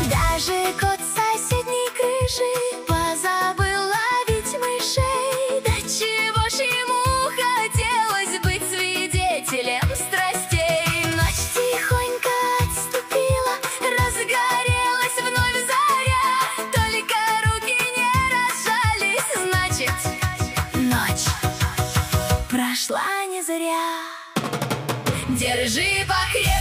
Даже кот с соседней крыши позабыл ловить мышей. Да чего ж ему хотелось быть свидетелем страстей. Ночь тихонько отступила, разгорелась вновь заря. Только руки не разжались, значит, ночь прошла не зря. Держи покрепче